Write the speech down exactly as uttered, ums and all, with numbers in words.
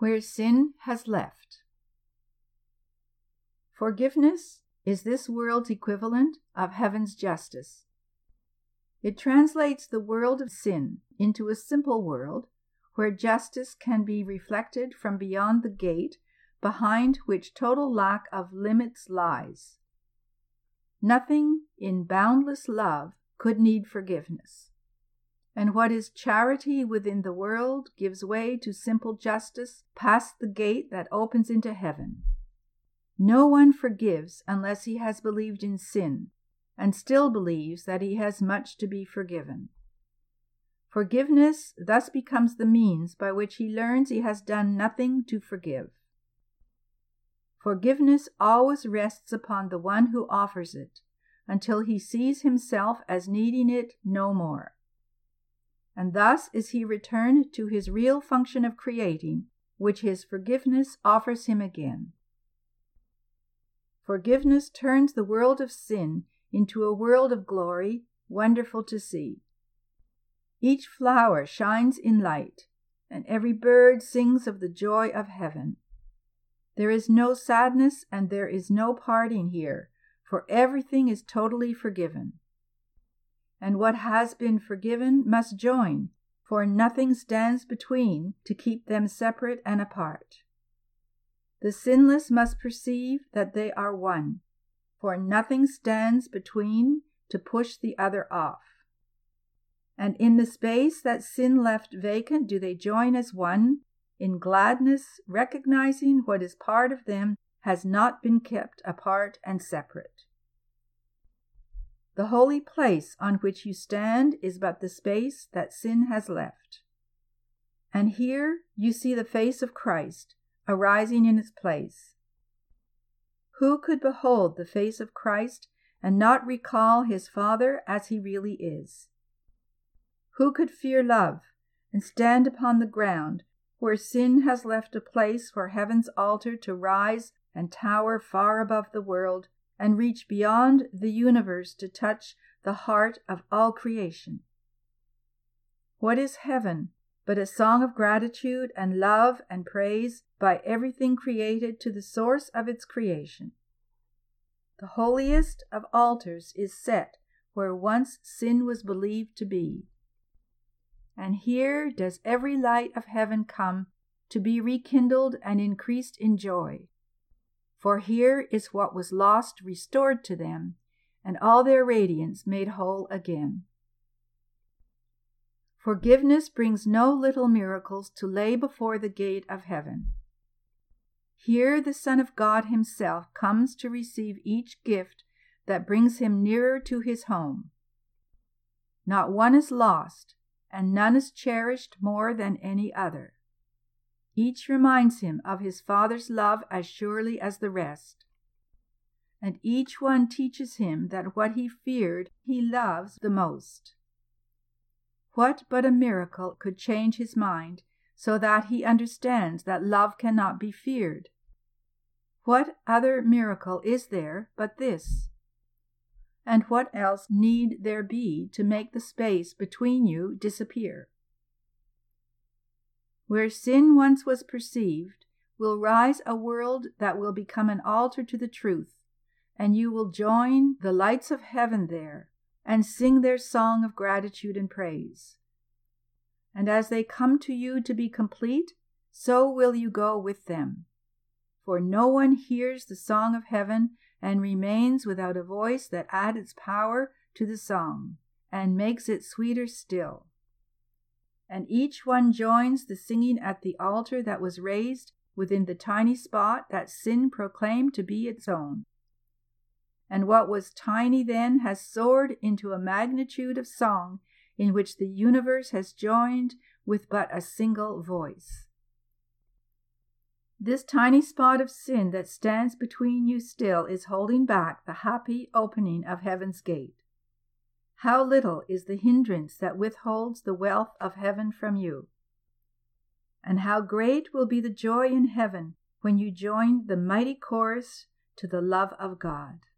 where sin has left. Forgiveness is this world's equivalent of heaven's justice. It translates the world of sin into a simple world where justice can be reflected from beyond the gate behind which total lack of limits lies. Nothing in boundless love could need forgiveness. And what is charity within the world gives way to simple justice past the gate that opens into heaven. No one forgives unless he has believed in sin and still believes that he has much to be forgiven. Forgiveness thus becomes the means by which he learns he has done nothing to forgive. Forgiveness always rests upon the one who offers it until he sees himself as needing it no more. And thus is he returned to his real function of creating, which his forgiveness offers him again. Forgiveness turns the world of sin into a world of glory, wonderful to see. Each flower shines in light, and every bird sings of the joy of heaven. There is no sadness and there is no parting here, for everything is totally forgiven. And what has been forgiven must join, for nothing stands between to keep them separate and apart. The sinless must perceive that they are one, for nothing stands between to push the other off. And in the space that sin left vacant do they join as one, in gladness, recognizing what is part of them has not been kept apart and separate. The holy place on which you stand is but the space that sin has left. And here you see the face of Christ arising in its place. Who could behold the face of Christ and not recall his Father as he really is? Who could fear love and stand upon the ground where sin has left a place for heaven's altar to rise and tower far above the world and reach beyond the universe to touch the heart of all creation? What is heaven but a song of gratitude and love and praise by everything created to the source of its creation? The holiest of altars is set where once sin was believed to be. And here does every light of heaven come to be rekindled and increased in joy. For here is what was lost restored to them, and all their radiance made whole again. Forgiveness brings no little miracles to lay before the gate of heaven. Here the Son of God himself comes to receive each gift that brings him nearer to his home. Not one is lost, and none is cherished more than any other. Each reminds him of his Father's love as surely as the rest. And each one teaches him that what he feared he loves the most. What but a miracle could change his mind so that he understands that love cannot be feared? What other miracle is there but this? And what else need there be to make the space between you disappear? Where sin once was perceived will rise a world that will become an altar to the truth, and you will join the lights of heaven there and sing their song of gratitude and praise. And as they come to you to be complete, so will you go with them. For no one hears the song of heaven and remains without a voice that adds its power to the song and makes it sweeter still. And each one joins the singing at the altar that was raised within the tiny spot that sin proclaimed to be its own. And what was tiny then has soared into a magnitude of song in which the universe has joined with but a single voice. This tiny spot of sin that stands between you still is holding back the happy opening of heaven's gate. How little is the hindrance that withholds the wealth of heaven from you. And how great will be the joy in heaven when you join the mighty chorus to the love of God.